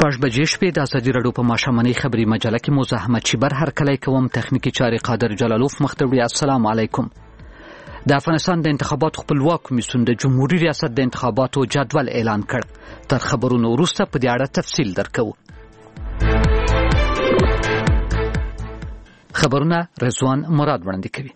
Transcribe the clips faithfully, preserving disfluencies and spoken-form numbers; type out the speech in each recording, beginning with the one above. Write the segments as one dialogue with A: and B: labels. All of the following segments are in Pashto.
A: شپږ بجې شپې د ازادي راډیو په ماښامنۍ خبري مجله کې مو زه احمد شیبر هرکلی کوم. تخنیکي چارې قادر جلالوف مخ ته وړي. السلام علیکم. د افغانستان د انتخاباتو خپلواک کمیسیون د جمهوریت ریاست د انتخاباتو جدول اعلان کړ. تر خبرونو وروسته په دې اړه تفصیل درکو. خبرونه رضوان مراد وړاندې کوي.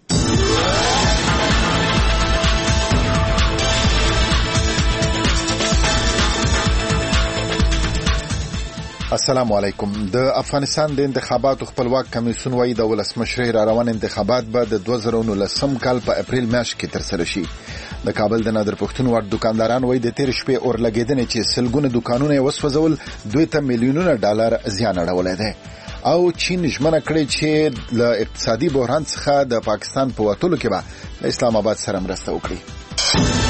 B: السلام علیکم. د افغانستان د انتخاباتو خپلواک کمیسیون وايي د ولسمشر را روان انتخابات به د دوه زره نولسم کال په اپریل میاشت کې ترسره شي. د کابل د نادر پښتون وړ دکانداران وايي د تیر شپې اور لګیدنې چې سلګونه دکانونه وسوځول دوی ته میلیونونه ډالر زیان اړولی دی او چین ژمنه کړې چې له اقتصادي بحران څخه د پاکستان په وتلو کې به اسلام آباد سره مرسته وکړي.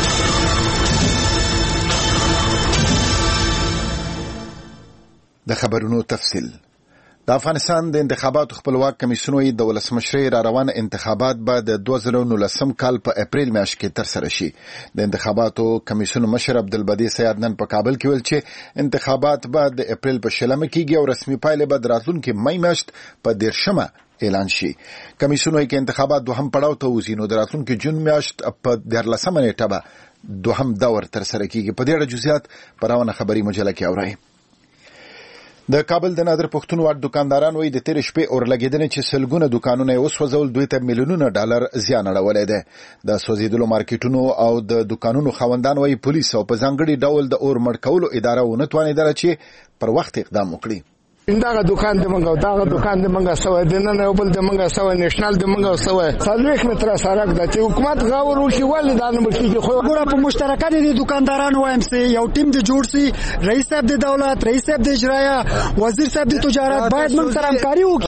B: د خبرونو تفصیل. د افغانستان د انتخاباتو خپلواک کمیسیون وايي د ولسمشر را روان انتخابات به د دوه زره نولسم کال په اپریل میاشت کې ترسره شي. د انتخاباتو کمیسیون مشر عبدالبدی سیاد نن په کابل کې ویل چې انتخابات به د اپریل په شلمه کېږي او رسمي پایلې به د راتلونکي مای میاشت په دیرشمه اعلان شي. کمیسیون وايي چې انتخابات دوهم پړاو ته وځي نو د راتلونکي جون میاشت په دیارلسمه نیټه به دوهم دور ترسره کېږي. په دې اړه جزئیات په روانه خبري مجله کې اورئ. د کابل د نادر پښتون وړ دکانداران وايي د تیر شپې اور لګیدنې چې سلګونه دکانونه وسوځول دوی ته میلیونونه ډالر زیان اړولی دی. د سوځېدلو مارکیټونو او د دکانونو خاوندان وايي پولیس او په ځانګړي ډول د اور مړ کولو اداره ونه توانېدله چې پر وخت اقدام وکړي.
C: دغه دکان د منګو دغه دکان د منګو سوې د نن یو بل د منګو سوې نېشنل د منګو سوې څلوېښت متره سړک د چې حکومت غاور وشي ولې دا نه مخکې خو
D: ګوره په مشترکات دي دکاندارانو وایم سي یو ټیم د جوړ سي رئیس صاحب د دولت رئیس صاحب د اجرایه وزیر صاحب د تجارت باید موږ سره همکاري وکړي.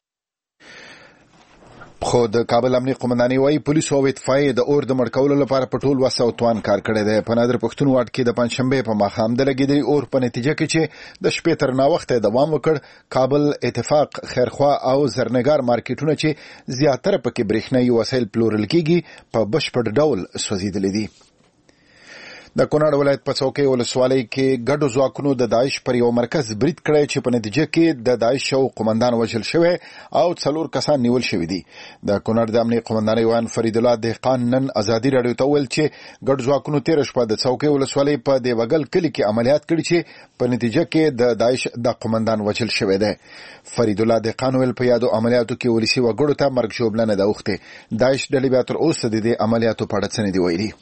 B: خو د کابل امنیه قومندانۍ وايي پولیسو او اطفائیې د اور د مړ کولو لپاره په ټول وس او توان کار کړی دی. په نادر پښتون واټ کې د پنځشنبې په ماښام د لګېدلي اور په نتیجه کې چې د شپې تر ناوخته دوام وکړ کابل اتفاق خیرخوا او زرنګار مارکیټونه چې زیاتره پکې برېښنايي وسایل پلورل کېږي په بشپړ ډول سوځېدلي دي. د کونړ ولایت په څوکۍ ولسوالۍ کې ګډو ځواکونو د داعش پر یو مرکز برید کړی چې په نتیجه کې د داعش یو قومندان وژل شوی او څلور کسان نیول شوي دي. د کونړ د امنیه قومندانۍ ویان فرید الله دهقان نن ازادي راډیو ته وویل چې ګډو ځواکونو تېره شپه د څوکۍ ولسوالۍ په دیوګل کلي کې عملیات کړي چې په نتیجه کې د داعش د قومندان وژل شوی دی. فرید الله دهقان ویل په یادو عملیاتو کې ولسي وګړو ته مرګ ژوبلنه ده اوښتې. داعش ډلې بیا تر اوسه د دې عملیاتو په اړه څه نه دي ویلي.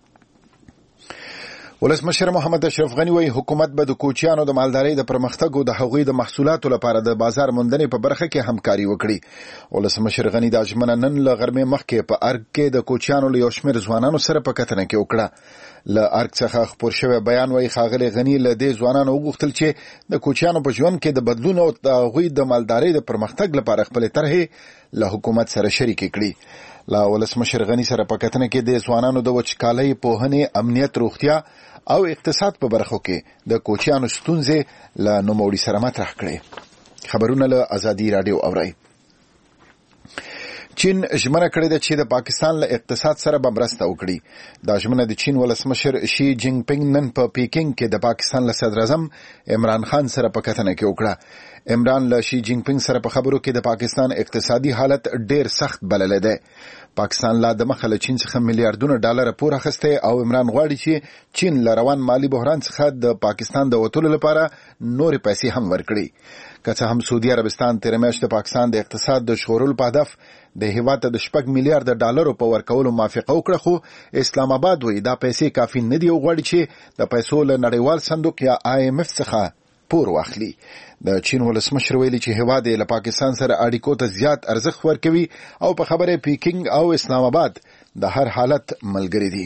B: ولسمشر محمد اشرف غنی وايي حکومت به د کوچیانو د مالدارۍ د پرمختګ او د هغوی د محصولاتو لپاره د بازار موندنې په برخه کې همکاري وکړي. ولسمشر غنی د ژمنه نن له غرمې مخکې په ارګ کې د کوچیانو له یو شمېر ځوانانو سره په کتنه کې وکړه. له ارګ څخه خپور شوی بیان وايي ښاغلی غنی له دې ځوانانو وغوښتل چې د کوچیانو په ژوند کې د بدلون او د هغوی د مالدارۍ د پرمختګ لپاره خپلې طرحې له حکومت سره شریکې کړي. له ولسمشر غنی سره په کتنه کې د ځوانانو د وچکالۍ پوهنې امنیت روغتیا او اقتصاد په برخو کې د کوچیانو ستونزې له نوموړي سره مطرح کړي. خبرونه له ازادي راډیو اورئ. چین ژمنه کړې ده چې د پاکستان له اقتصاد سره به مرسته وکړي. دا ژمنه د چین ولسمشر شي جینګ پینګ نن په پیکینګ کې د پاکستان له صدر اعظم عمران خان سره په کتنه کې وکړه. عمران له شي جینګ پینګ سره په خبرو کې د پاکستان اقتصادي حالت ډیر سخت بللی دی. پاکستان لا د مخه له چین څخه میلیارډونه ډالر پور اخیستی او عمران غواړي چې چین له روان مالي بحران څخه د پاکستان د وتلو لپاره نورې پیسې هم ورکړي. که څه هم سعودي عربستان تېره میاشت د پاکستان د اقتصاد د ژغورلو په هدف د هېواد ته د شپږ میلیارډه ډالرو په ورکولو موافقه وکړه خو اسلام آباد وایي دا پیسې کافي نه دي او غواړي چې د پیسو له نړیوال صندوق یا آی ایم اف څخه پور واخلي. د چین ولسمشر ویلي چې هېواد یې له پاکستان سره اړیکو ته زیات ارزښت ورکوي او په خبره پیکینګ او اسلام آباد د هر حالت ملګري دي.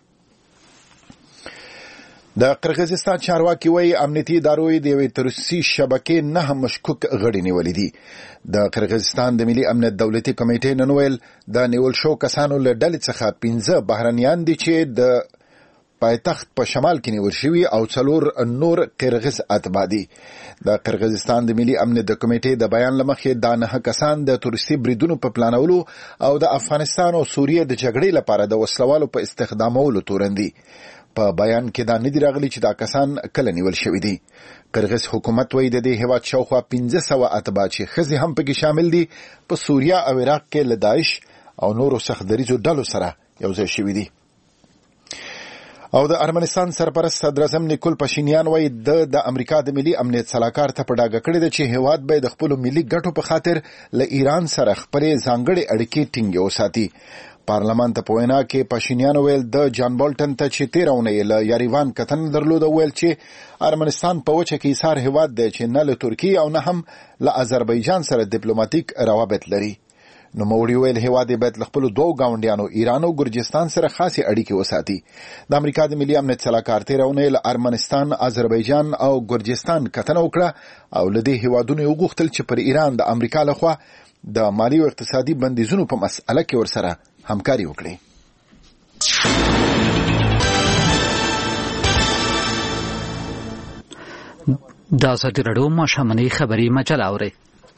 B: د قرغیزستان چارواکي وايي امنیتي ادارو د یوې تروریستي شبکې نه مشکوک غړي نیولي دي. د قرغیزستان د ملي امنیت دولتي کمیټې نن ویل د نیول شو کسانو له ډلې څخه پنځه بهرنیان دي چې د پایتخت په شمال کې نیول شوي او څلور نور قرغیز اتباع دي. د قرغیزستان د ملي امنیت د کمیټې د بیان له مخې دا نهه کسان د تروریستي بریدونو په پلانولو او د افغانستان او سوریې د جګړې لپاره د وسلوالو په استخدامولو تورن دي. په بیان کې دا نه دی راغلی چې دا کسان کله نیول شوي دي. قرغیز حکومت وایي د دې هیواد شاوخوا پنځه سوه اتباع چې ښځې هم پکې شامل دي په سوریه او عراق کې له داعش او نورو سختدریځو ډلو سره یو ځای شوي دي. او د ارمنستان سرپرست صدر اعظم نیکول پاشینیان وایي د د امریکا د ملي امنیت صلاحکار ته په ډاګه کړې ده چې هیواد به د خپل ملي ګټو په خاطر له ایران سره خپلې ځانګړې اړیکې ټینګې وساتي. پارلمان ته په وینا کې پاشینیان ویل د جان بالټن ته چې تېره اونۍ له یاریوان کتنه درلوده ویل چې ارمنستان په وچه کې ایسار هیواد دی چې نه له ترکیې او نه هم له آذربایجان سره ډیپلوماټیک روابط لري. نو موړي ویل هیواد باید له خپل دوه گاونډیانو ایران او ګرجستان سره خاصه اړیکې وساتي. د امریکا د ملي امنیت صلاحکار تېره اونۍ له ارمنستان، آذربایجان او ګرجستان کتنه وکړه او له دې هیوادونو یې وغوښتل چې پر ایران د امریکا لخوا د مالي او اقتصادي بندیزونو په مسأله کې ورسره همکاري وکړي.
A: دا ازادي راډیو ماښامنۍ خبري مجله اورئ.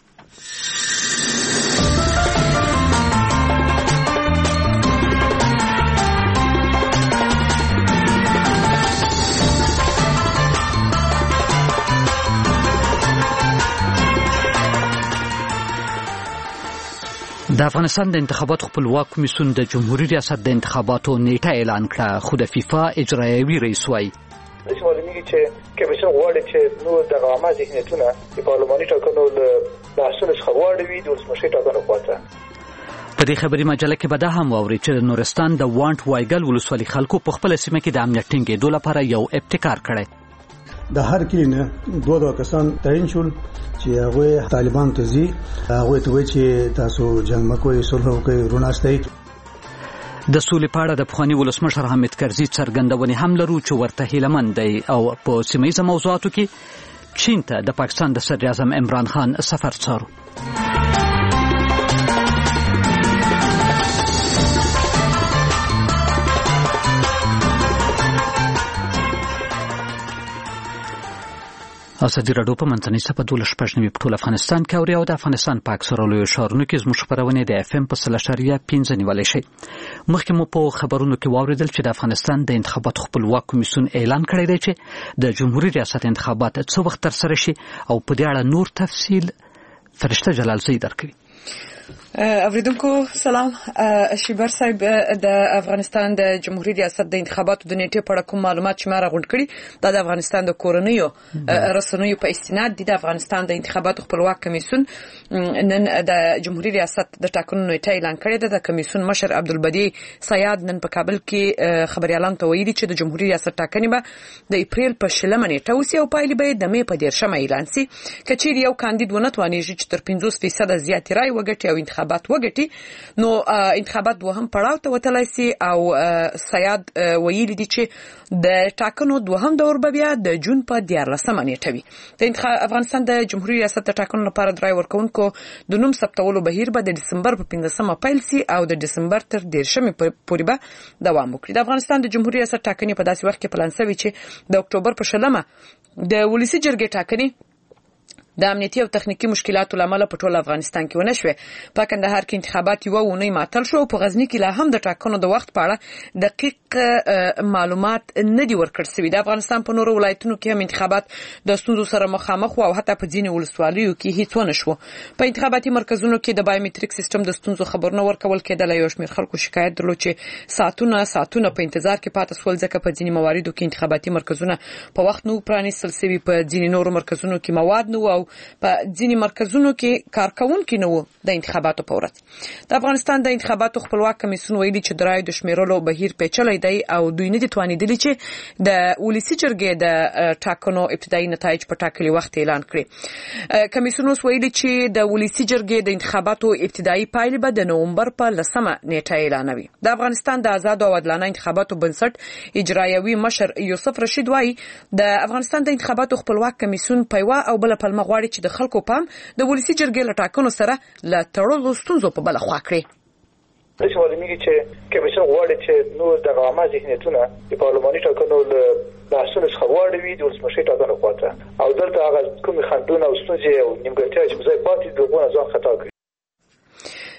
A: د افغانستان د انتخاباتو خپلواک کمیسیون د جمهوریت ریاست د انتخاباتو نیټه اعلان کړه، خو د فیفا اجرایوي رئیس وایي
E: چې معلومیږي چې کمیسیون غواړي چې نور د عامه ذهنیتونه د پارلماني ټاکنو له بحثونو څخه غواړي وي د ولسمشر ټاکنو خواته.
A: په دې خبري مجله کې به دا هم واوري چې د نورستان د وانټ وایګل ولسوالۍ خلکو په خپل سیمه کې د امنیت ټینګېدو لپاره یو ابتکار کړی.
F: د هر کلینه دوه دوه کسان تعین شول چې هغه طالبان ته ځي، هغه ته وایي چې تاسو جنگ مکوئ، صلح وکړئ، روناستئ.
A: د سولې په اړه د پخواني ولسمشر حامد کرزي څرګندونې هم لرو چې ورته هیلهمند دی او په سیمه ییزو موضوعاتو کې چین ته د پاکستان د صدر اعظم عمران خان سفر څارو. ازادي راډیو په منځنۍ صفحه دولس شپږ نوي په ټول افغانستان کې اوري او د افغانستان په اکثره لویو ښارونو کې زموږ خپرونې د اف ام په سل اشاریه پنځه نیولی شي. مخکې مو په خبرونو کې واورېدل چې د افغانستان د انتخاباتو خپلواک کمیسیون اعلان کړی دی چې د جمهوریت ریاست انتخابات څه وخت ترسره شي او په دې اړه نور تفصیل فرشته جلالزی درکوي.
G: اوریدونکو سلام. شیبر صاحب د افغانستان د جمهوریت ریاست د انتخاباتو د نیټې په اړه کوم معلومات چې ما راغونډ کړي دا د افغانستان د کورنیو رسنیو په استناد دي. د افغانستان د انتخاباتو خپلواک کمیسیون نن د جمهوریت ریاست د ټاکنو نیټه اعلان کړې ده. د کمیسیون مشر عبدالبدی سیاد نن په کابل کې خبريالانو ته ویلي چې د جمهوریت ریاست ټاکنې به د اپریل په شلمه نیټه وسي او پایلې به د مې په دیرشمه اعلان سي. کچېرې یو کاندید ونه توانېږي چې تر پنځوس فیصده زیاتې رای وګټي او انتخابات وګټي نو انتخابات دوهم پړاو ته وتلای سي. او سیاد ویلي دي چې د ټاکنو دوهم دور به بیا د جون په دیارلسمه نیټه وي. د افغانستان د جمهوریت ریاست د ټاکنو لپاره د رای ورکونکو د نوم ثبتولو بهیر به د دسمبر په پنځمه پیل سي او د دسمبر تر دیرشمه پورې به دوام وکړي. د افغانستان د جمهوریت ریاست ټاکنې په داسې وخت کې پلان شوی چې د اکتوبر په شلمه د ولسی جرګې ټاکنې د امنیتي او تخنیکی مشکلاتو لامل په ټول افغانستان کې ونه شوه. په کندهار کې انتخابات یو ونی معطل شو. په غزنی کې لا هم د ټاکنو د وخت په اړه دقیق معلومات نه دی ورکړل شوی. د افغانستان په نورو ولایتونو کې هم انتخابات د ستونزو سره مخامخ او حتی په ځینې ولسوالیو کې هیڅ ونه شو. په انتخاباتي مرکزونو کې د بایومټریک سیستم د ستونزو خبرونه ورکول کېدل. یو شمېر خلکو شکایت درلود چې ساعتونه ساعتونه په انتظار کې پاتې سول ځکه په ځینې مواردو کې انتخاباتي مرکزونه په وخت نو پرانیستل شوي، په ځینې نورو مرکزونو کې مواد نه او په ځینې مرکزونو کې کارکونکي نه وو د انتخاباتو په ورځ. د افغانستان د انتخاباتو خپلواک کمیسیون ویلي چې د رایو د شمیرلو بهیر پیچلی دی او دوی نه دي توانېدلي چې د ولسی جرګې د ټاکنو ابتدایي نتایج په ټاکلي وخت اعلان کړي. کمیسیون اوس ویلي چې د ولسی جرګې د انتخاباتو ابتدایي پایلې به د نومبر په لسمه نیټه اعلانوي. د افغانستان د آزاد او عادلانه انتخاباتو بنسټ اجرایوي مشر یوسف رشید وایي د افغانستان د انتخاباتو خپلواک کمیسیون په یوه او بله پلمه غواړي چې د خلکو پام د ولسی جرګې له ټاکنو سره له تړلو ستونزو په بله خوا کړي.
E: داسې معلومیږي چې کمیسیون غواړي چې نور د عامه ذهنیتونه د پارلماني ټاکنو له بحثونو څخه غواړي وي د ولسمشر ټاکنو خواته او دلته هغه کومې خنډونه او ستونزې او نیمګړتیاوې چې ځای پاتې دي دغه ځان خطا کړي.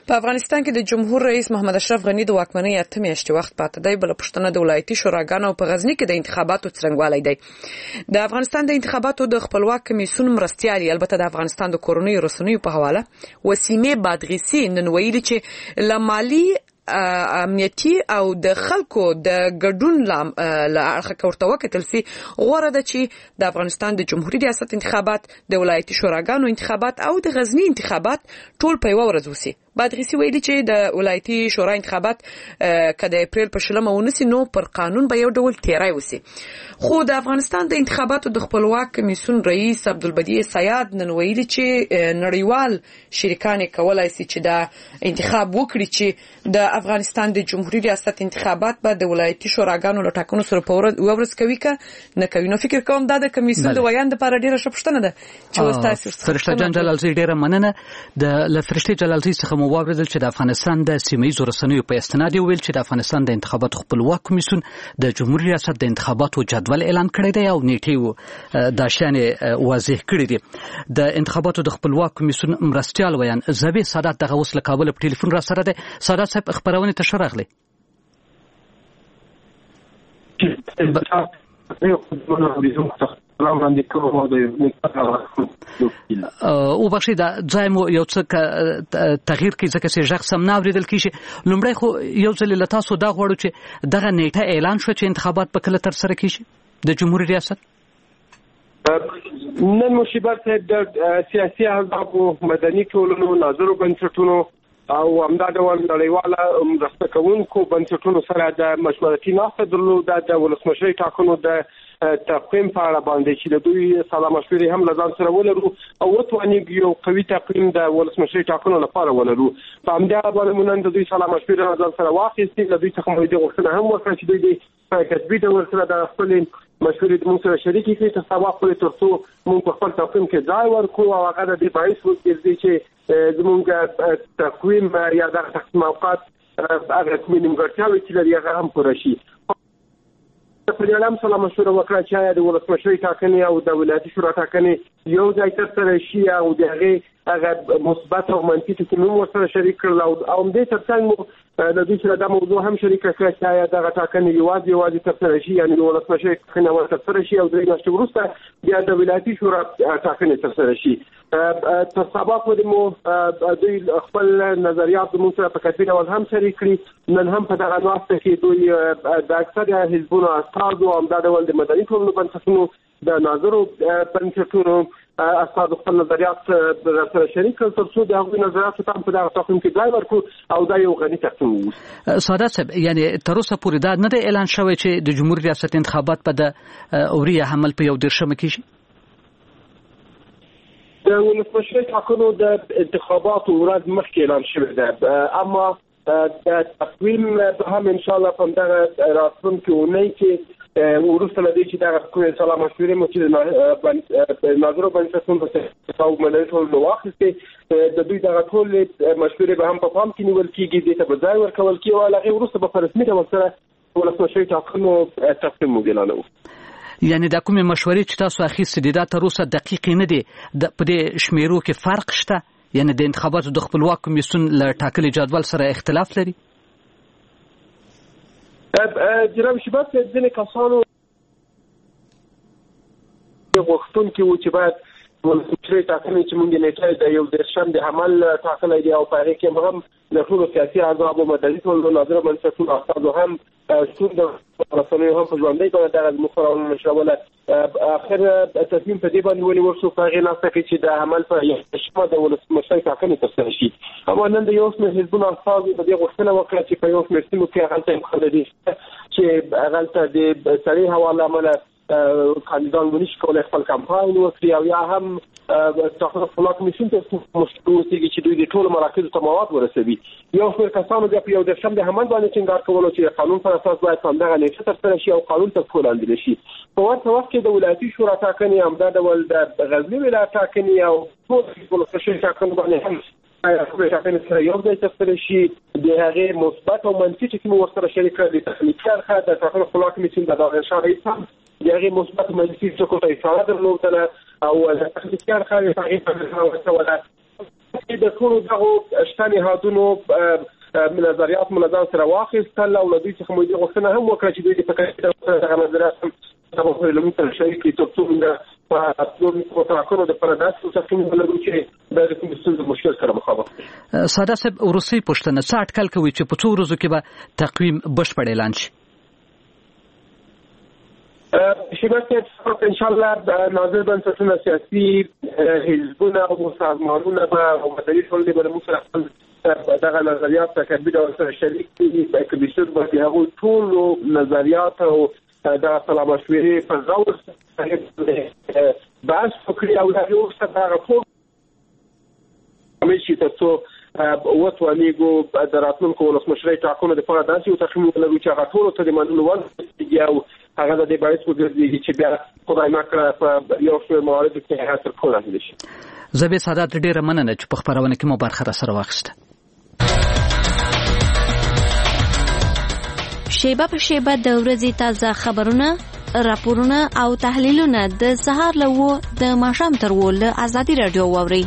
G: په افغانستان کې د جمهور رئیس محمد اشرف غنی د واکمنۍ اته میاشتې وخت پاتې دی. بل پښتنه د ولایتي شوراګانو په غزنی کې د انتخاباتو څرنګوالی دی. د افغانستان د انتخاباتو د خپلواک کمیسیون مرستيالي البته د افغانستان د کورونی رسنیو په حواله وسیمه بادغیسی نن ویلي چې لمالي امنیتي او د خلکو د ګډون له اړخه کورته وکتل سي غوړه ده چې د افغانستان د جمهوریت ریاست انتخابات، د ولایتي شوراګانو انتخابات او د غزنی انتخابات ټول په یو ورځ وسی. بادغیسی ویلي چې د ولایتي شورا انتخابات کله اپریل په شلمه ونسی نو پر قانون به یو ډول تیرای وسی. خو د افغانستان د انتخاباتو د خپلواک کمیسیون رئیس عبدالبدیع سیاد نن ویلي چې نړیوال شریکان کولای شي چې دا انتخاب وکړي چې د افغانستان د جمهوریت ریاست انتخابات به د ولایتي شوراګانو له ټاکنو سره په ورځ کوي که نه کوي. نو فکر کوم دا د کمیسیون د ویان د لپاره ډیره شپشتنه ده چې وستاسو
A: فرشته جان جلالزی ډیره مننه. د لفرشته جلالزی څخه مو واوریدل چې د افغانستان د سیمه‌ایزو رسنیو په استناد ویل چې د افغانستان د انتخاباتو خپلواک کمیسیون د جمهوریت ریاست د انتخاباتو جدول اعلان کړی دی او نیټه د شانې واضح کړی دی. د انتخاباتو د خپلواک کمیسیون مرستيال ویان زبی سادات دغه وسله کابل په ټلیفون را سره ده. سادات صاحب خبرونه ته شرغلی او بخښي دا ځای مو یو څه تغییر کی ځکه چې ژغ سم نه اوریدل کیږي. لومړی خو یو ځل له تاسو دا غواړو چې دغه نیټه اعلان شو چې انتخابات په کله تر سره کیږي د جمهوریت ریاست.
H: نن مشبر د سیاسي احزاب او مدني ټولنو ناظرو بنسټونو او همدا ډول نړیواله مرسته کوونکو بنسټونو سره د مشورتي ناستې درلوده د ولسمشرۍ ټاکنو د تقویم په اړه باندې چې د دوی سلا مشورې هم لزان سره ولرو او وتوانیږي یو قوي تقویم د ولسمشرۍ ټاکنو لپاره ولرو. په همدا باندې مونږ د دوی سلا مشورې لزان سره واخیستې. د دوی څخه مو د غوښتنه هم وکړه چې دوی د کتبي ډول سره د خپل مشورې د موږ سره شریکې کړي تر سبا پورې ترڅو موږ په خپل تقویم کې ځای ورکړو او هغه د دې باعث وګرځي چې زموږ تقویم یا د تقسیم اوقات هغه کومې نیمګړتیاوې چې لري هغه هم پوره شي. په دې اړه هم سلا مشوره وکړه چې د ولسمشرۍ ټاکنې او د ولایتي شورا ټاکنې یو ځای ترسره شي او د هغې هغه مثبت او منفي ټکي مو ورسره شریک کړل او همدې ترڅنګ مو د دوی سره دا موضوع هم شریکه کړه چې آیا دغه ټاکنې یوازې یوازې ترسره شي یعنې د ولسمشرۍ ټاکنې اول ترسره شي او درې میاشتې وروسته بیا د ولایتي شورا ټاکنې ترسره شي. تر سبا پورې مو دوی خپل نظریات زموږ سره په کتبي ډول هم شریک کړي. نن هم په دغه ناسته کې دوی د اکثره حزبونو استازو همدا ډول د مدني ټولنو بنسټونو د ناظرو بنسټونو استاد خپل نظریات سره شریک کړل ترڅو د هغوی نظریاتو ته په دغه تقویم کې ځای ورکړو او دا یو غني تقویم وي.
A: سادات صاحب یعنی تر اوسه پورې دا نه دی اعلان شوی چې د جمهوریت ریاست انتخابات په د اوریا حمل په یو دیرشمه کېږي.
H: د ولسمشرۍ ټاکنو د انتخاباتو ورځ مخکې اعلان شوی ده اما د تقویم به هم ان شاء الله په دغه راتلونکي اونۍ کې وروسته له دې چې دغه کومې سلا مشورې مو چې د ناظرو بنسټونو څخه او مدني ټولنو واخیستې د دوی دغه ټولې مشورې به هم په پام کې نیول کېږي، دې ته به ځای ورکول کېږي او له هغې وروسته به په رسمي ډول سره ولسمشرۍ ټاکنو تقویم موږ اعلانوو.
A: یعنی دا کومې مشورې چې تاسو اخیستې دي دا تر اوسه دقیقې نه دي، په دې شمیرو کې فرق شته؟ یعنی د انتخاباتو د خپلواک کمیسیون له ټاکلي جدول سره اختلاف لري؟
H: جناب شباب ځینې کسانو غوښتونکي وو چې باید ولسمشرۍ ټاکنې چې موږ نیټه د یو دېرشم د عمل ټاکلی دی او په هغې کې هم د ټولو سیاسي احزابو مدني ټولنو ناظره بنسټونو استازو هم شتون د رسنیو هم په ژوندۍ بڼه دغه زموږ خپرونه نشروله. اخر تصمیم په دې باندې ونیول شو په هغې ناسته کې چې د عمل په یوشمه د ولسمشرۍ ټاکنې ترسره شي. اما نن د یو شمېر حزبونو استازو په دې غوښتنه وکړه چې په یو شمېر سیمو کې هغلته امکان لري چې هغلته د سړې هوا له امله کاندیدان ونشي کولی خپل کمپاین وکړي او یا هم ټاکنو خپلواک کمیسیون ته مشکل اوسېږي چې دوی د ټولو مراکزو ته مواد ورسوي. یو شمېر کسانو بیا په یو دېرشم د حمل باندې ټینګار کولو چې د قانون پر اساس باید په همدغه نیټه ترسره شي او قانون تر پښو لاندې شي. په ورته وخت کې د ولایتي شورا ټاکنې همدا ډول د غزني ولایت ټاکنې او ټول ولسمشرۍ ټاکنو باندې هم ټاکنې سره یو ځای ترسره شي. د هغې مثبت او منفي ټکي مو ورسره شریک کړل. د تخنیکي اړخه د ټاکنو خپلواک کمیسیون د داغشان رئیس هم د هغې مثبت منفي ټکو ته اشاره درلودله او د تخنیکي اړخه یې هغې ته ورسوله د ټولو دغه شته نهادونو نظریات منظم سره واخیستل او د دوی څخه مو د غوښتنه هم وکړه چې دوی د فکر دغه نظریات هم په لمن شریکي ترڅو موږ په ټولو ټاکنو د پرداسو څخه ولرو چې د کوم څه مشکل سره مخامخ دي.
A: ساده صاحب روسي پښتنه څه اټکل کوي چې په څو ورځو کې به تقویم بشپړ اعلان شي؟
H: شبکه ان شاء الله ناظر بنسټونه سیاسي حزبونه او سازمانونه او مدني ټولنې به موږ سره دغه نظریات تکبیر او سره شریک دي په کمیسیون باندې هغه ټول نظریات او د سلام مشورې په ځاور سره بحث وکړي او دا یو څه دا راپور مشي تاسو وټوانیګو د راتلونکو ولسمشرۍ ټاکنو د لپاره داسې یو تخمین لري چې هغه ټول ته د منلو وړ او هغه د دې باعث وګرځي چې بیا خدای ناکړه په یو څو موارد کې حاصل کولای شي.
A: زه به سادات ډیره مننه چې په خبرونه کې مو برخه سره واخیسته.
I: شیبه په شیبه د ورځې تازه خبرونه، راپورونه او تحلیلونه د سهار له و د ماښام تر و له ازادي رادیو واوري.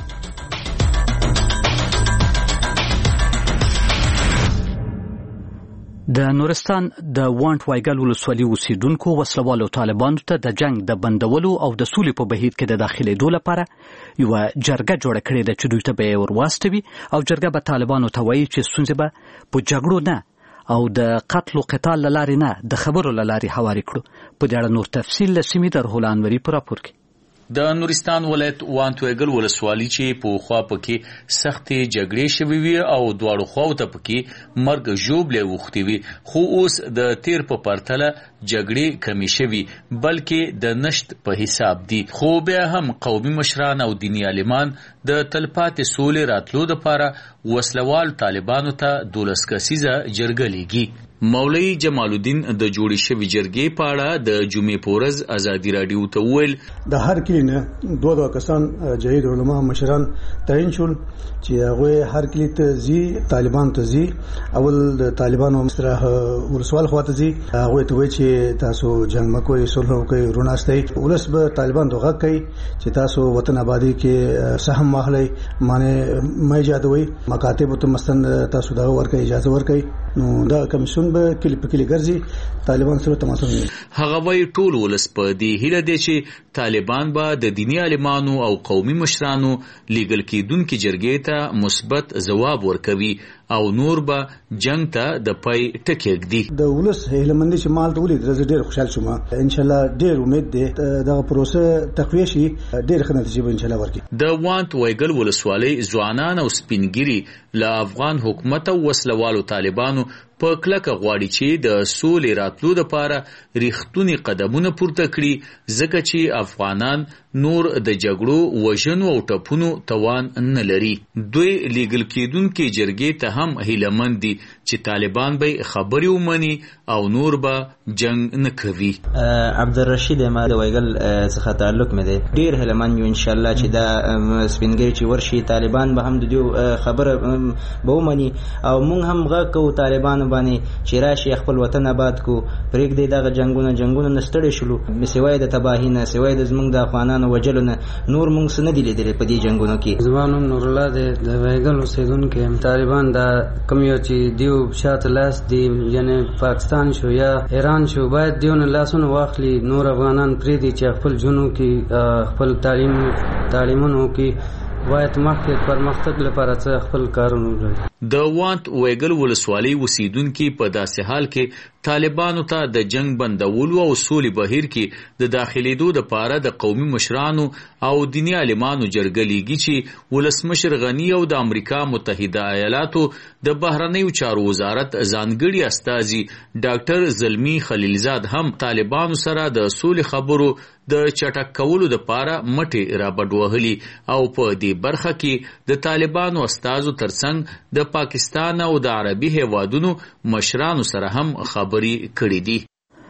A: د نورستان د وانټ وایګل ولسوالۍ اوسیدونکو وسلوالو طالبانو ته د جنگ د بندولو او د سولې په بهیر کې د داخلېدو لپاره یو جرګه جوړه کړې ده چې دوی ته به ورواستوي او جرګه به طالبانو ته وایي چې ستونزې به په جګړو نه او د قتل او قتال لارې نه د خبرو لارې هواري کړو. په دې اړه نور تفصیل له سیمې د روح انوري په راپور کې.
J: د نورستان ولایت وانټویګل ولسوالۍ چې په خوا پکې سختې جګړې شوې وي او دواړو خواو ته پکې مرګ ژوبلې وختې وي، خو اوس د تیر په پرتله جګړې کمې شوي بلکې د نشت په حساب دي. خو بیا هم قومي مشران او دیني عالمان د تلپاتې سولې راتلو لپاره وسلوال طالبانو ته دولس کسیزه جرګه لیږي. مولوی جمال الدین د جوړې شوې جرګې په اړه د جمعې په ورځ ازادي رادیو ته وویل
F: د هر کلی نه دوه دوه کسان جهید علما مشران تعین شول چې هغه هر کلی ته زی طالبان ته زی اول د طالبانو مستره ولسوال خواته زی هغه ته وایي چې تاسو جنگ مکوئ صلح وکړئ روناستئ ولس به طالبان دغه کوي چې تاسو وطن آبادی کې سهم واخلئ معنی مې اجازه مکاتب ته مستند تاسو دا ورکړئ اجازه ورکړئ نو دا کمیسیون به کلی په کلی ګرځي طالبان سره تماس ونیسي.
J: هغه وایي ټول ولس په دې هیله دی چې طالبان به د دیني عالمانو او قومي مشرانو لیږل کېدونکي جرګې ته مثبت ځواب ورکوي او نور به جنگ ته د پای ټکی ږدي.
F: د ولس هیلمندي چې مال ته ولید زه ډېر خوشحال شوم، ان شاء الله ډېر امید دی دغه پروسه تقویه شي ډېر ښه نتیجه به ان شاء الله ورکړي.
J: د وانټ وایګل ولسوالۍ ځوانان او سپینګیري له افغان حکومت او وسلوالو طالبانو په کلکه غواړي چې د سولې راتلو لپاره ریښتونی قدمونه پورته کړي ځکه چې افغانان نور د جګړو وژنو او ټپونو توان نه لري. دوی لیږل کېدونکي جرګې ته هم هیلهمند دي چې طالبان به خبرې ومني او نور به جنگ نه کوي.
K: عبدالرشید ما د وایګل څخه تعلق مې دی، ډېر هیلهمند یو ان شاء الله چې دا سپینګری چې ورشي طالبان به هم د دې خبره به ومني او موږ هم غږ کوو طالبان باندې چې راشي خپل وطن آباد کو پرېږدي دغه جنگونه جنگونه نه ستړي شلو سوای د تباهي نه سوای د زموږ د افغانانو وجلو نه نور موږ څه نه دي لیدلي په دې جنگونو کې.
L: زما نوم نور الله دی، د وایګل اوسېدونکی. طالبان دا کوم یو چې دیو شاته لاس دی یعنی پاکستان شو یا ایران شو باید دیو نه لاسونه واخلي، نور افغانان پرېږدي چې خپل ژوندو کې خپل تعلیم تعلیمونو کې باید مخکې پرمختګ لپاره څه خپل کارونه وکړي.
J: د وانټ وایګل ولسوالۍ اوسیدونکي په داسې حال کې طالبانو ته د جنگ بندولو او سولې بهیر کې د داخلېدو دپاره د قومي مشرانو او دیني عالمانو جرګه لیږي چې ولسمشر غني او د امریکا متحده ایالاتو د بهرنیو چارو وزارت ځانګړي استازي ډاکټر زلمی خلیلزاد هم طالبانو سره د سولې خبرو د چټک کولو دپاره مټې رابډ وهلي او په دې برخه کې د طالبانو استازو ترڅنګ د پاکستان او د عربي هیوادونو مشرانو سره هم خبرې کړې دي.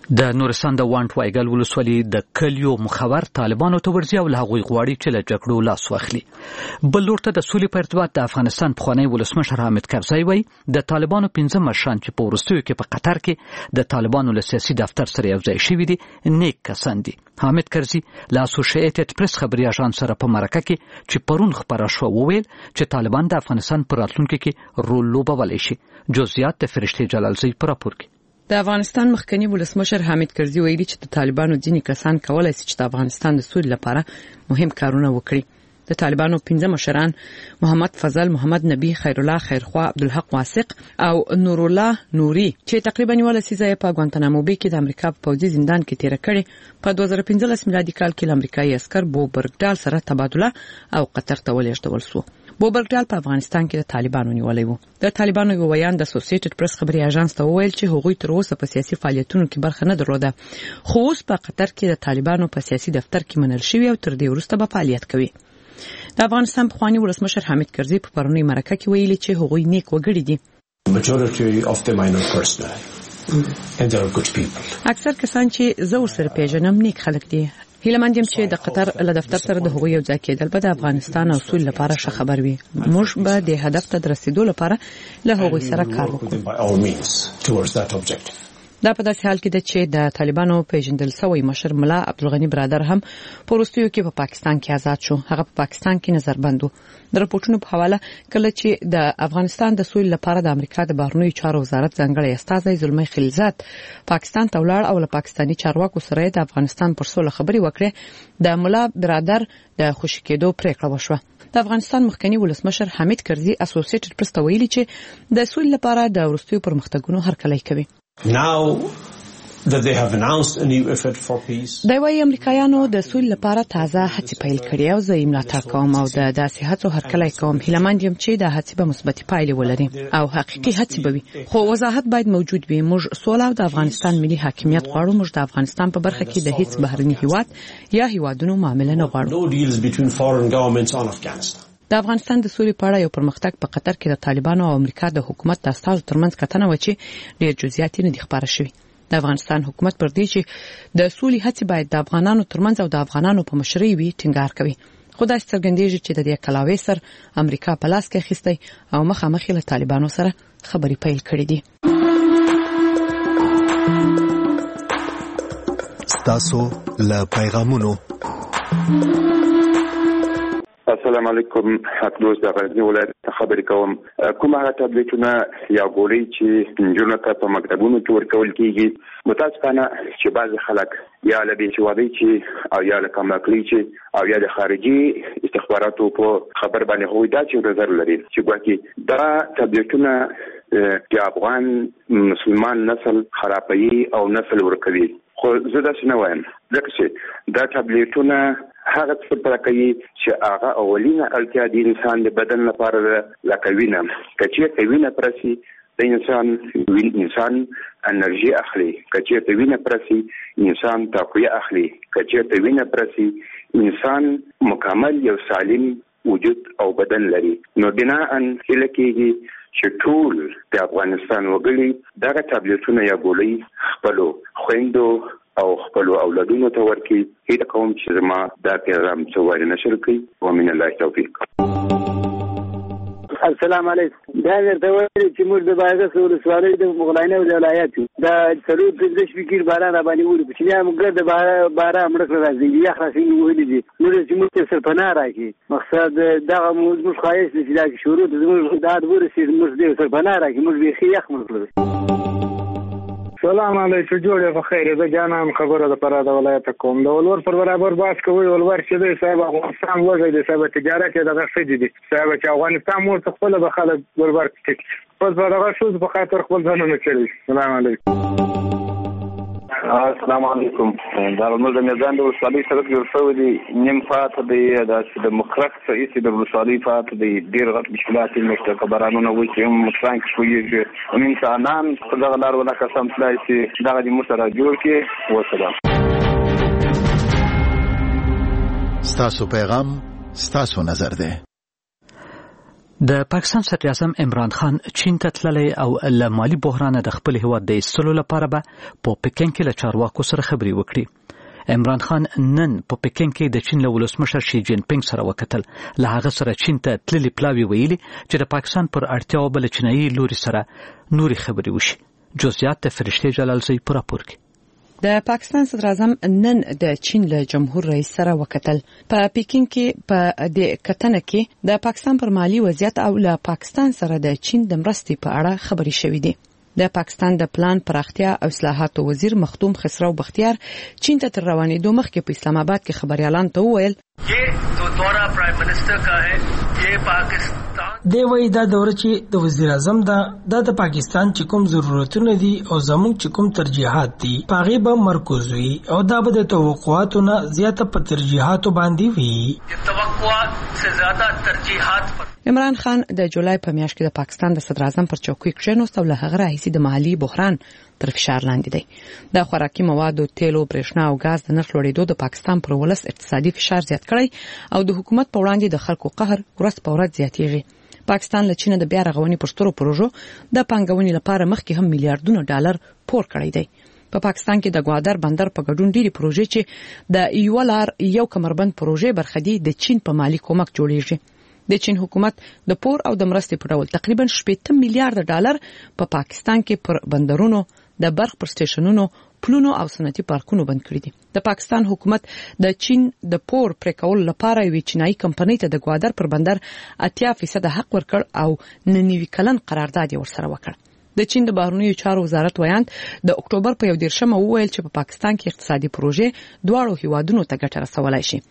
A: د نورستان د وانټ وایګل ولسوالۍ د کلیو مخور طالبانو ته ورځي او له هغوی غواړي چې له جګړو لاس واخلي. بل لور ته د سولې په ارتباط د افغانستان پخوانی ولسمشر حامد کرزی وایي د طالبانو پنځه مشران چې په وروستیو کې په قطر کې د طالبانو له سیاسي دفتر سره یوځای شوي دي نیک کسان دي. حامد کرزی له اسوسییټډ پریس خبري اژانس سره په مرکه کې چې پرون خبره شوه وویل چې طالبان د افغانستان په راتلونکي کې رول لوبولی شي. جزئیات د فرشتې جلالزی په راپور کې.
G: د افغانستان مخکنی ولسمشر حامد کرزی ویلي چې د طالبانو ځینې کسان کولای شي چې د افغانستان د سولې لپاره مهم کارونه وکړي. د طالبانو پنځه مشران محمد فضل، محمد نبی، خیر الله خیرخوا، عبدالحق واسق او نور الله نوري چې تقریبا یو لسیزه په ګوانتانامو بی کې د امریکا په پوځي زندان کې تیر کړي په دوه زره پنځلس میلادي کال کې امریکایي عسكر بو برګډال سره تبادله او قطر ته ولېږدول شو. بو برګډال په افغانستان کې د طالبانو نیولې وو. د طالبانو یو ویان د اسوسییټډ پریس خبري اژانس ته وویل چې هغوی تر اوسه په سیاسي فعالیتونو کې برخه نه درلوده، خو اوس په قطر کې د طالبانو په سیاسي دفتر کې منل شوی او تر دې وروسته به فعالیت کوي. د افغانستان پخوانی ولسمشر حامد کرزی په پرونی مرکه کې ویلي چې هغوی نیک وګړي دي. اکثر کسان چې زه ورسره پیژنم نیک خلک دي. هیله مند یم چې د قطر له دفتر سره د هغوی یو ځای کېدل به د افغانستان او سولې لپاره ښه خبر وي. موږ به د هدف ته د رسیدو لپاره له هغوی سره کار وکړو. دا په داسې حال کې ده چې د طالبانو پیژندل شوی مشر ملا عبدالغنی برادر هم په وروستیو کې په پاکستان کې آزاد شو. هغه په پاکستان کې نظربند و. د راپورټونو په حواله کله چې د افغانستان د سولې لپاره د امریکا د بهرنیو چارو وزارت ځانګړی استازی زلمی خلیلزاد پاکستان ته ولاړ او له پاکستاني چارواکو سره د افغانستان پر سوله خبرې وکړې، د ملا برادر د خوشی کېدو پریکړه وشوه. د افغانستان مخکنی ولسمشر حامد کرزی اسوسییټډ پریس ته ویلي چې د سولې لپاره د وروستیو پرمختګونو هرکلی کوي.
M: Now that they have announced a new effort for peace.
G: دا وايي امریکایانو د سولې لپاره تازه هڅې پیل کړې او زه یې ملاتړ کوم او د داسې هڅو هرکلی کوم. هیلهمند یم چې د هڅې به مثبتې پایلې ولري او حقیقي هڅې به وي، خو وضاحت باید موجود وي. موږ سوله او د افغانستان ملي حاکمیت غواړو. موږ د افغانستان په برخه کې د هیڅ بهرني هیواد یا هیوادونو معامله نه غواړو.
M: No deals between foreign governments on Afghanistan.
G: د افغانستان د سولې په اړه یو پرمختګ په قطر کې د طالبانو او امریکا د حکومت د استازو ترمنځ کتنه و چې ډېر جزئیات نه دي خبره شوي. د افغانستان حکومت پر دې چې د سولې هڅې باید د افغانانو ترمنځ او د افغانانو په مشرۍ وي ټینګار کوي. خو داسې څرګندېږي چې د دې کلاوې سر امریکا په لاس کې اخیستی او مخامخ له طالبانو سره خبرې پیل کړې دي.
N: ستاسو له پیغامونو.
O: السلام علیکم. حق دوست د غزنی ولایت خبرې کوم. کومه هغه ټابلیټونه یا ګولۍ چې نجونو ته په مکتبونو کې ورکول کېږي، متاسفانه چې بعضې خلک یا له بېسوادۍ چې او یا له کمعقلۍ چې او یا د خارجي استخباراتو په خبر باندې هغوی داسې نظر لري چې ګواکې دا ټابلیټونه د افغان مسلمان نسل خرابوي او نسل ورکوي. خو زه داسې نه وایم، ځکه چې دا ټابلیټونه هغه څه پر کوي چې هغه اولینه اړتیا د انسان د بدن لپاره لکه وینه. که چېرته وینه پرسي د انسان وین انسان انرژي اخلي، که چېرته وینه پرسي انسان تقویه اخلي، که چېرته وینه پرسي انسان مکمل یو سالم وجود او بدن لري. نو بناءً هیله کېږي چې ټول د افغانستان وګړي دغه ټابلیټونه یا ګولۍ خپلو خویندو او خپلو اولادونو ته ورکړي. هیله کوم چې زما دا پیغام څه واري نشر کړي. ومن الله توفیق.
P: السلام علیکم. دا درته وایي چې موږ د بایغس ولسوالۍ د مغلانه ولایت یو. دا څلور پنځه شپې کې باران را باندې وري چې یا موږ د باران مړ کړل راځي یا خاصې ویلې دي. موږ چې موږ سرپناه راکړي مقصد دغه موږ خواهش چې دا شروع د موږ د ورسې موږ د سرپناه راکړي موږ به خې یخ مړ کړل.
Q: سلام علیکم. جوړه په خیر. زه جانان خبره ده پر د ولایت کوم. د ولور پر برابر باس کوي. ولور چې دی صاحب افغانستان وځي د صاحب تجارت دغه څه دي صاحب چې افغانستان مور خپل به خلک ولور ټیک خپل دغه شوز په خاطر خپل ځانونه چلی. سلام علیکم.
R: السلام علیکم. دا موږ د میدان د ولسوالۍ سره جوړ شوی دی. نیم فات دی د مخرق رئیس د ولسوالۍ فات دی. ډېر غټ مشکلات یې نشته. که بارانونه وشي هم مشران کې شویږي هم انسانان په دغه لار ولا قسم تلای چې دغه دې موږ سره جوړ کړي. وسلام.
B: ستاسو پیغام ستاسو نظر دی.
A: د پاکستان صدر اعظم عمران خان چین ته تللی او له مالي بحران د خپل هیواد د ایستلو لپاره به په پکین کې له چارواکو سره خبرې وکړي. عمران خان نن په پکین کې د چین له ولسمشر شي جین پینګ سره وکتل. له هغه سره چین ته تللی پلاوی ویلي چې د پاکستان پر اړتیاو بل چینایي لوري سره نوري خبرې وشي. جزئیات د فرشته جلالزی پر راپور کې.
G: د پاکستان صدر اعظم نن د چین له جمهور رئیس سره وکتل. په پکین کې په د کتنه کې د پاکستان پر مالی وضعیت او له پاکستان سره د چین د مرستې په اړه خبرې شوې دي. د پاکستان د پلان پراختیا او اصلاحاتو وزیر مختوم خسرو بختیار چین ته تر روانېدو مخکې په اسلام آباد کې خبريالان ته وویل
S: یہ جو دورہ پرائم منسٹر کا ہے یہ پاکستان
T: دی وای دا دوره چې د وزیر اعظم دا د پاکستان چې کوم ضرورتونه دي او زموږ چې کوم ترجیحات دي پاغه به مرکز وي او دا به د توقعاتو نه زیاته په ترجیحاتو باندې وي.
S: توقعات سے زیادہ ترجیحات پر.
G: عمران خان د جولای په میاشت کې د پاکستان د صدر اعظم پر چوکۍ کښېناست او له هغه راهیسې د مالی بحران تر فشار لاندې دی. د خوراکي موادو، تیلو، برېښنا او غاز د نرخ لوړېدو د پاکستان پر ولس اقتصادي فشار زیات کړی او د حکومت په وړاندې د خلکو قهر ورځ په ورځ زیاتېږي. پاکستان له چین د بیا رغونې پر سترو پروژو د پانګونې لپاره مخکې هم میلیارډونه ډالر پور کړی دی. په پا پاکستان کې د ګوادر بندر په ګډون ډېری پروژې چې د یو لار یو کمربند پروژې برخدي د چین په مالی کومک جوړیږي. د چین حکومت د پور او د مرستې په ډول تقریبا شپږ میلیارډ ډالر په پا پاکستان کې پر بندرونو، د برق پر سټیشنونو، پلونو او صنعتي پارکونو بند کړی دي. د پاکستان حکومت د چین د پور پرې کول لپاره یو چینایي کمپنۍ ته د ګوادر پر بندر اتیا فیصد حق ورکړ او ننوي کلن قرارداد ورسره وکړ. د چین د بهرنیو چارو وزارت ویاند د اکتوبر په یو دیرشمه وویل چې په پاکستان کې اقتصادي پروژې دواړو هیوادونو ته ګټه رسولای شي.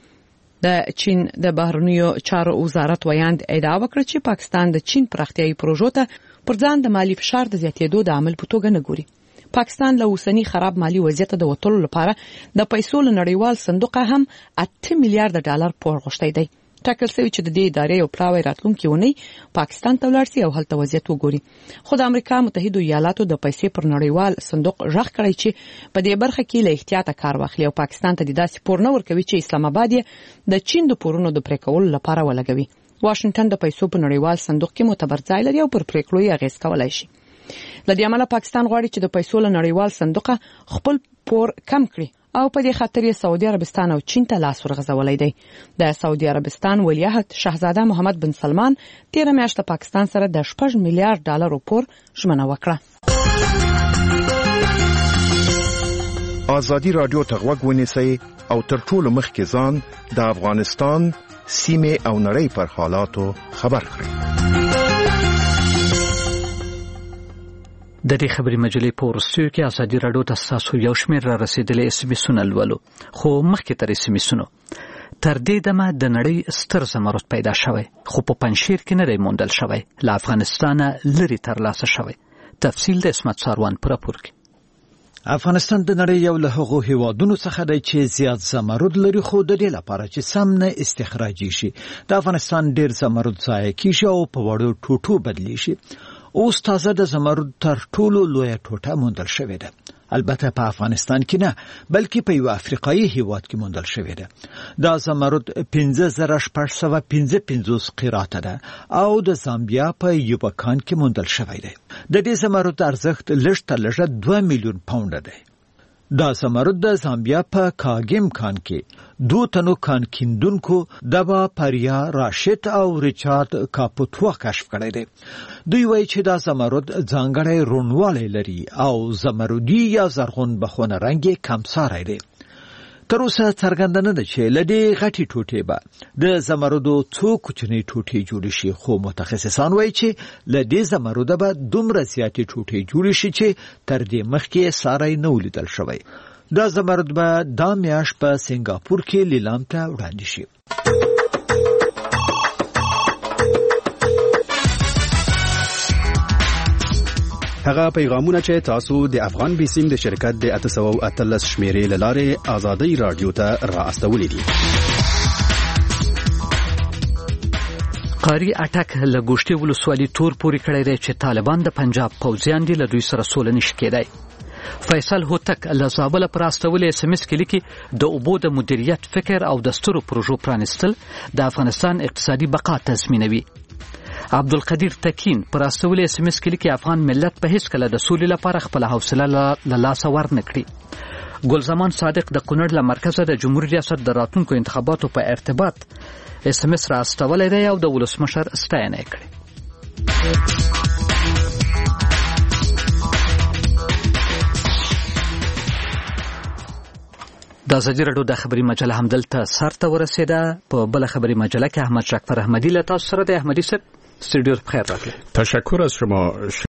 G: د چین د بهرنیو چارو وزارت ویاند ادعا وکړه چې پاکستان د چین پراختیايي پروژو ته پر ځان د مالی فشار د زیاتېدو د عمل په توګه نه ګوري. پاکستان له اوسنی خراب مالی وضعیت د وټولو لپاره د پیسو له نړیوال صندوق هم اته میلیارډ ډالر پور غوښتي دی. ټاکل شوی چې د دې ادارې یو پلاوی راتلونکي ونی پاکستان ته ولاړ شي او هلته وضعیت وګوري. خو د امریکا متحده ایالاتو د پیسې پر نړیوال صندوق ژغ کړی چې په دې برخه کې له احتیاطه کار واخلي او پاکستان ته د داسې پور نه ورکوي چې اسلام آباد یې د چین د پورونو د پرې کولو لپاره ولګوي. واشنگټن د پیسو په نړیوال صندوق کې معتبر ځای لري او پر پریکړو یې اغیز کولای شي. لدې عمله پاکستان غواړي چې د پیسو له نړیوال صندوق خپل پور کم کړي او په دې خاطر یې سعودي عربستان او چین ته لاس ورغځولای دی. د سعودي عربستان ولیعهد شاهزاده محمد بن سلمان تیر میاشت پاکستان سره د شپږ میلیارډ ډالر پور ژمنه وکړه.
U: آزادي رادیو ته غوږ ونیسئ او تر ټولو مخکې ځان د افغانستان سیمې او نړۍ پر حالاتو خبر کړئ.
A: د دې خبري مجلې په ورستیو کې آزادي رادیو ته تاسو یو شمېر را رسیدلې اس ام اسونه لولو. خو مخکې تر اس ام اسونو تر دې دمه د نړۍ ستر زمرد پیدا شوی خو په پنځشیر کې نه دی موندل شوی. له افغانستان لري ترلاسه شوی. تفصیل د اسمت ساروان پر راپور کې.
V: افغانستان د نړۍ یو له هغو هیوادونو څخه دی چې زیات زمرد لري خو د دې لپاره چې سم نه استخراجي شي د افغانستان ډیر زمرد ضایع کیږي او په وړو ټوټو بدلی شي. اوس تازه د زمرد تر ټولو لویه ټوټه موندل شوې ده. البته په افغانستان کې نه بلکې په یو افریقایي هیواد کې موندل شوې ده. دا زمرد پنځه زره شپږ سوه پنځه پنځوس قیراته ده او د زامبیا په یوبکان کې موندل شوی دی. د دې زمرد ارزښت لږ تر لږه دوه میلیون پاونډه دی. دا زمرد د زامبیا په کاګیم کان کې دو تنو کان کیندونکو دبا پریا راشد او ریچارد کاپوتوا کشف کړی دی. دوی وایي چې دا زمرد ځانګړی روڼوالی لري او زمردي یا زرغون بخونه رنګ کمساری دی. تر اوسه څرګنده نه ده چې له دې غټې ټوټې به د زمردو څو کوچنۍ ټوټې جوړې شي خو متخصصان وایي چې له دې زمرده به دومره زیاتې ټوټې جوړې شي چې تر دې مخکې ساری نه ولیدل شوی. دا زمرد به دا میاشت په سنگاپور کې لیلام ته وړاندې شي.
W: هغه پیغامونه چې تاسو د افغان بیسیم د شرکت د اته سوه او اتلس شمیرې له لارې آزادۍ رادیو ته را استولې دي.
A: قاری اټک له ګوشتي ولسوالۍ تور پورې کړی دی چې طالبان د پنجاب پوځیان دي له دوی سره سوله نشي کېدای. فیصل هوتک له زابل پر استولې اس ام اس کې لیکي د اوبو د مدیریت فکر او د سترو پروژو پرانستل د افغانستان اقتصادي بقا تضمینوي. عبدالقدیر تکین پر استولې اس ام اس کې لیکي افغان ملت په هیڅ کله د سولې لپاره خپل حوصله له لاسه ورنکړي. ګلزمان صادق د کونړ له مرکزه د جمهوریت ریاست د راتلونکو انتخاباتو په ارتباط اس ام اس را استولې دی او د ولسمشر ستاینه کړې. د ازادي راډیو د خبري مجله همدلته سر ته ورسېده. په بل خبري مجله کې احمد شکفر احمدی له تاسو سره د احمدی صاحب استودیو بخیر راغلی.
W: تشکر از شما.